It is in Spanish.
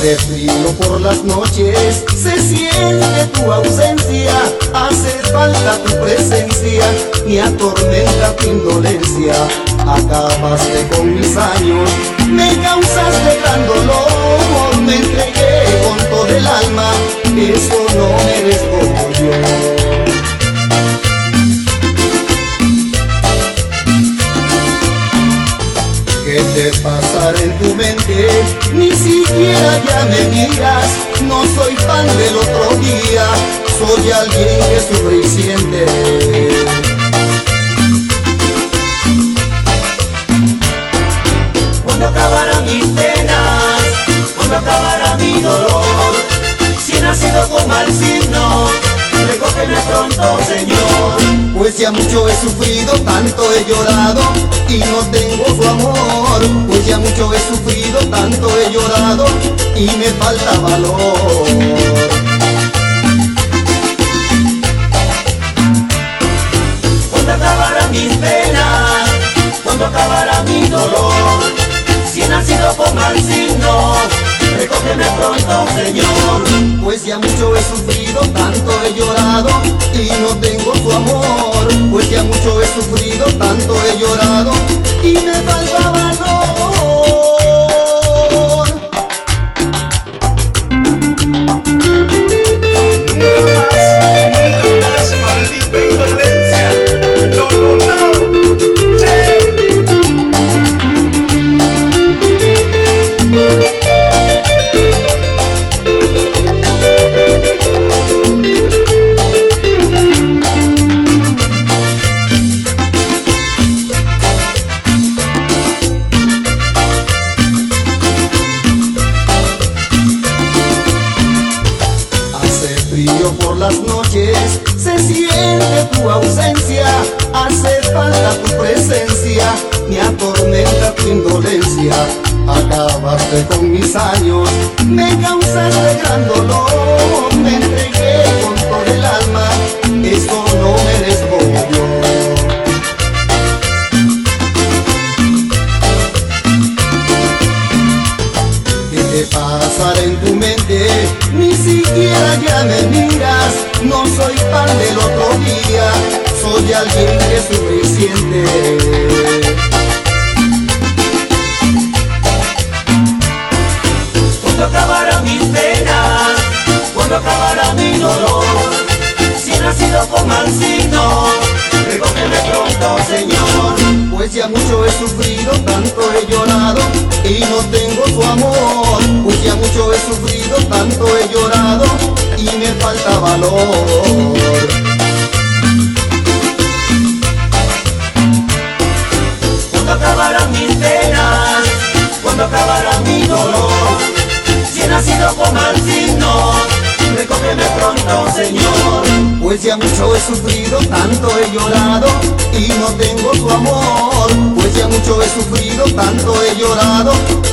Hace frío por las noches, se siente tu ausencia, hace falta tu presencia, me atormenta tu indolencia. Acabaste con mis años, me causaste gran dolor, me entregué con todo el alma, eso no merezco yo. ¿Qué te pasará en tu mente? Ni siquiera ya me miras. No soy pan del otro día, soy alguien que sufre y siente. Cuando acabarán mis penas, cuando acabará mi dolor, si he nacido con mal signo, recógeme pronto, Señor. Pues ya mucho he sufrido, tanto he llorado y no tengo su amor. Pues ya mucho he sufrido, tanto he llorado y me falta valor. Cuando acabarán mis penas, cuando acabará mi dolor, si he nacido con mal signo, recógeme pronto, Señor. Pues ya mucho he sufrido, tanto he llorado y no tengo su amor. Pues ya mucho he sufrido, tanto he llorado y me falta valor. Maldita indolencia, no, no, no, por las noches, se siente tu ausencia, hace falta tu presencia, me atormenta tu indolencia. Acabaste con mis años, me causaste gran dolor, me entregué con todo el alma, eso no merezco yo. ¿Qué te pasará en tu mente? Ni siquiera ya me miras, no soy pan del otro día, soy alguien que sufre y siente. Cuando acabarán mis penas, cuando acabará mi dolor, si he nacido con mal signo, recógeme pronto, Señor. Pues ya mucho he sufrido, tanto he llorado y no tengo su amor. Pues ya mucho he sufrido, tanto he llorado y me falta valor. Cuando acabarán mis penas, cuando acabará mi dolor, si he nacido con mal signo, recógeme pronto, Señor. Pues ya mucho he sufrido, tanto he llorado y no tengo su amor. Pues ya mucho he sufrido, tanto he llorado